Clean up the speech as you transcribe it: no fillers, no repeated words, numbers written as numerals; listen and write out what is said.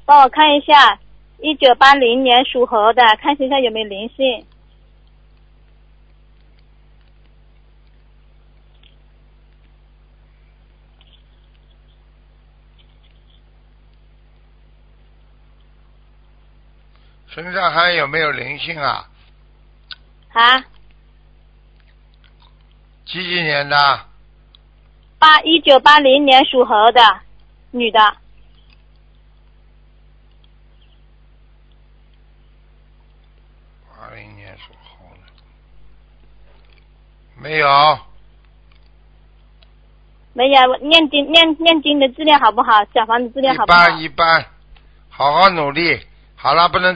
帮我看一下1980年属猴的，看一下有没有灵性。 身上还有没有灵性啊？ 啊几年的 ？1980年属猴的，女的。 80年属猴的，没有。 没有，念经的质量好不好？小房子质量好不好？ 一般，好好努力。好了，不能